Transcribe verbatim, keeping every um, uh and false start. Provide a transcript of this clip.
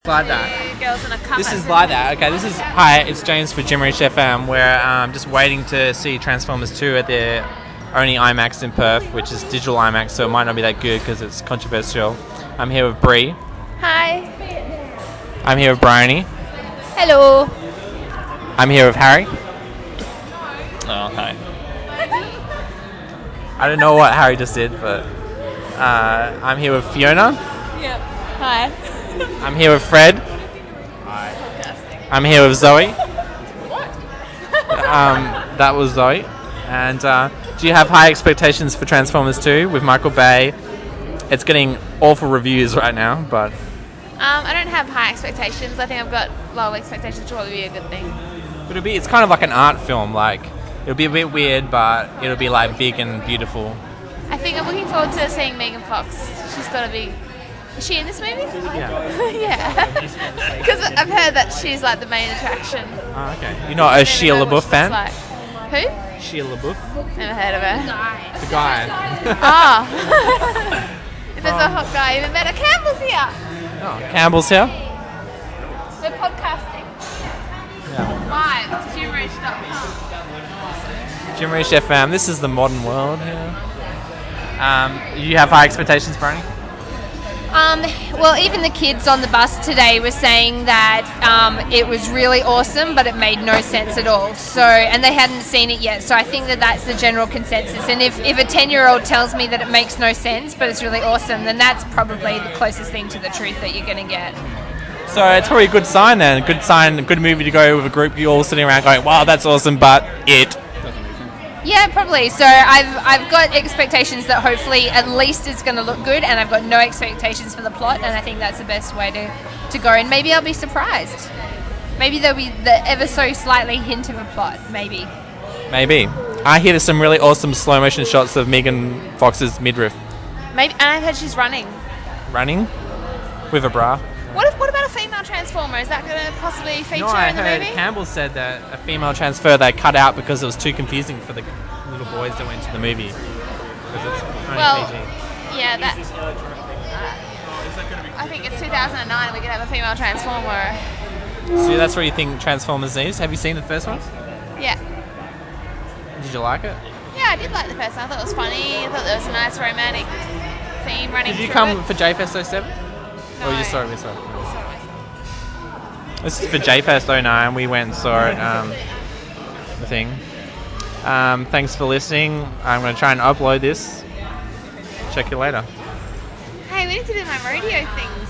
Like that. Girls in a cover. This is like that. Okay, this is hi. It's James for Jimmerish F M. We're um, just waiting to see Transformers two at their only IMAX in Perth, which is digital IMAX, so it might not be that good because it's controversial. I'm here with Bree. Hi. I'm here with Bryony. Hello. I'm here with Harry. Oh, hi. I don't know what Harry just did, but uh, I'm here with Fiona. Yep. Hi. I'm here with Fred. Hi. I'm here with Zoe. um, that was Zoe. And uh, do you have high expectations for Transformers two with Michael Bay? It's getting awful reviews right now, but... Um, I don't have high expectations. I think I've got low expectations, which will probably be a good thing. But it'll be, it's kind of like an art film. Like, it'll be a bit weird, but it'll be like big and beautiful. I think I'm looking forward to seeing Megan Fox. She's got to be... Is she in this movie? Yeah. Yeah. Because I've heard that she's like the main attraction. Oh, okay. You're not a Shia LaBeouf fan? Like. Who? Shia LaBeouf? Never heard of her. The guy. Ah. If there's a hot guy, even better. Campbell's here. Oh, Campbell's here? We're podcasting. Yeah. Live. It's Jimmerish dot com. Jimmerish F M. This is the modern world here. Um, you have high expectations, Bryony? Um, well, even the kids on the bus today were saying that um, it was really awesome, but it made no sense at all. So, and they hadn't seen it yet. So I think that that's the general consensus. And if, if a ten-year-old tells me that it makes no sense, but it's really awesome, then that's probably the closest thing to the truth that you're going to get. So it's probably a good sign then. Good sign, a good movie to go with a group. You all sitting around going, "Wow, that's awesome," but it. Yeah, probably. So I've I've got expectations that hopefully at least it's going to look good, and I've got no expectations for the plot, and I think that's the best way to, to go. And maybe I'll be surprised. Maybe there'll be the ever so slightly hint of a plot. Maybe. Maybe. I hear there's some really awesome slow motion shots of Megan Fox's midriff. Maybe, and I've heard she's running. Running? With a bra. What if? What about a female Transformer? Is that going to possibly feature No, I in the heard movie? Campbell said that a female transfer they cut out because it was too confusing for the little boys that went to the movie. Because it's only Well, P G. yeah, that. Uh, I think it's two thousand nine and we could have a female Transformer. So that's what you think Transformers is? Have you seen the first one? Yeah. Did you like it? Yeah, I did like the first one. I thought it was funny. I thought there was a nice romantic theme running Did you through come it. for J Fest oh seven? No. Or you saw it with us? Sorry. This is for J Fest oh nine. We went and saw it, um, the thing. Um, thanks for listening. I'm going to try and upload this. Check you later. Hey, we need to do my rodeo thing.